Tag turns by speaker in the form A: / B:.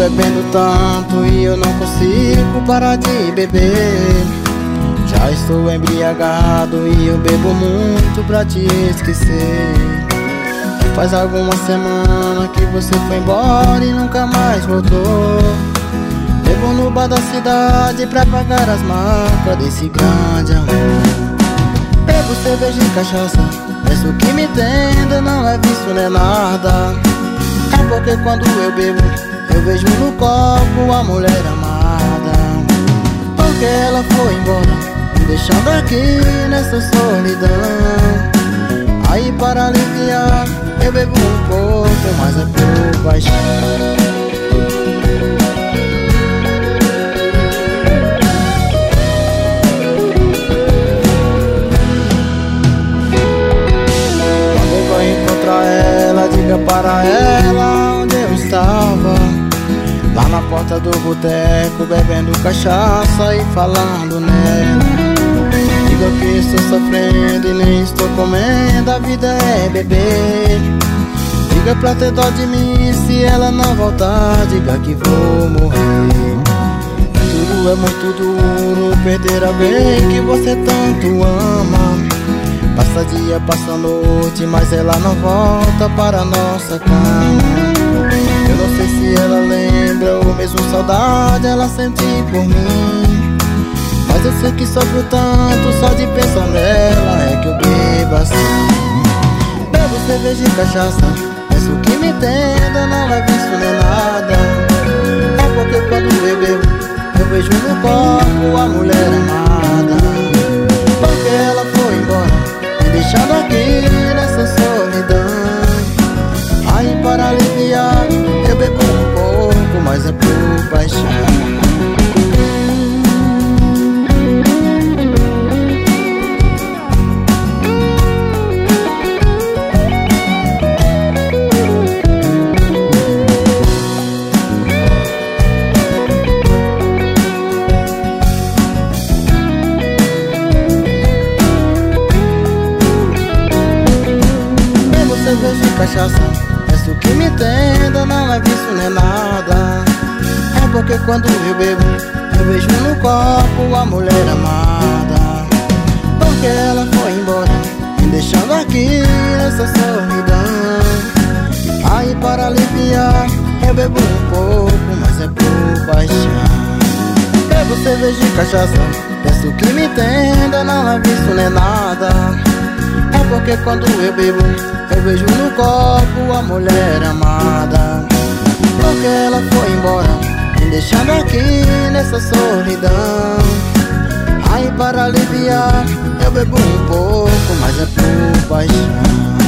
A: bebendo tanto e eu não consigo parar de beber. Já estou embriagado e eu bebo muito pra te esquecer. Faz alguma semana que você foi embora e nunca mais voltou. Bebo no bar da cidade pra pagar as marcas desse grande amor. Bebo cerveja e cachaça, peço que me entenda, não é vício nem nada. É porque quando eu bebo, eu vejo no copo a mulher amada. Porque ela foi embora, me deixando aqui nessa solidão. Aí para aliviar, eu bebo um pouco, mas é por paixão. Diga para ela onde eu estava, lá na porta do boteco, bebendo cachaça e falando nela. Diga que estou sofrendo e nem estou comendo, a vida é beber. Diga pra ter dó de mim, se ela não voltar, diga que vou morrer. Tudo é muito duro, perder alguém que você tanto ama. Passa dia, passa noite, mas ela não volta para nossa cama. Eu não sei se ela lembra ou mesmo saudade ela sente por mim, mas eu sei que sofro tanto só de pensar nela, é que eu bebo assim. Bebo cerveja e cachaça, peço que me entenda, não é vício nem nada. É porque quando eu bebo, eu vejo no copo a mulher amada. Porque ela foi embora, deixando aqui nessa solidão. Aí para aliviar, eu bebo um pouco, mas é por paixão. Cerveja e cachaça, peço que me entenda, não é vício nem nada. É porque quando eu bebo, eu vejo no copo a mulher amada. Porque ela foi embora, me deixando aqui nessa solidão. Aí para aliviar, eu bebo um pouco, mas é por paixão. Bebo cerveja e cachaça, peço que me entenda, não é vício nem nada. É porque quando eu bebo, eu vejo no copo a mulher amada. Porque ela foi embora, me deixando aqui nessa solidão. Aí para aliviar, eu bebo um pouco, mas é por paixão.